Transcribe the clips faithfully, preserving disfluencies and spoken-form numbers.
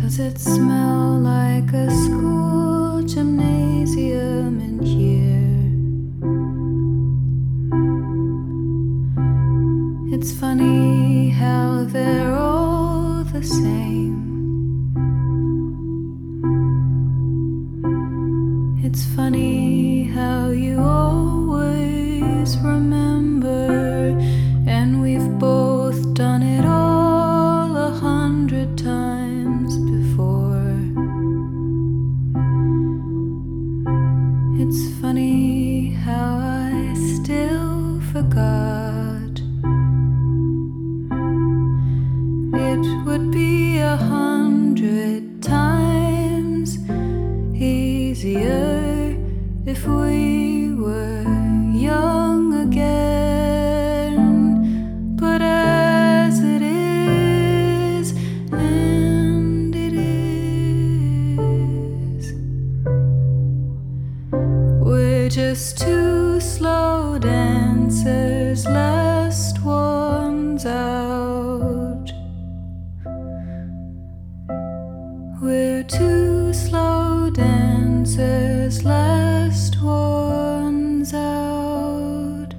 Does it smell like a school gymnasium in here? It's funny how they're all the same. It's funny how you always remember, and we've both done it all a hundred times before. It's funny how I still forgot. It would be a hundred times easier if we were young again, but as it is, and it is, we're just two slow dancers, last ones out. We're two slow dancers, last ones out.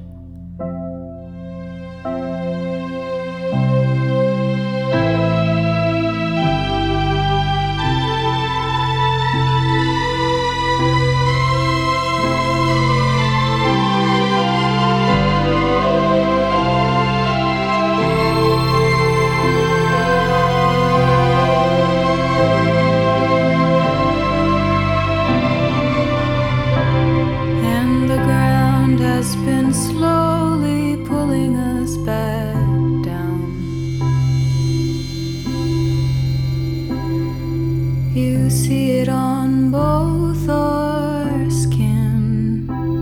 Has been slowly pulling us back down. You see it on both our skin.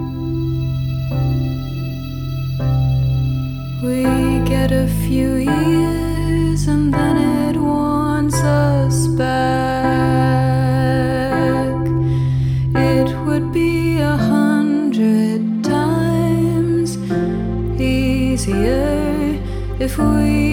We get a few years and then it wants us back. It would be a hundred easier if we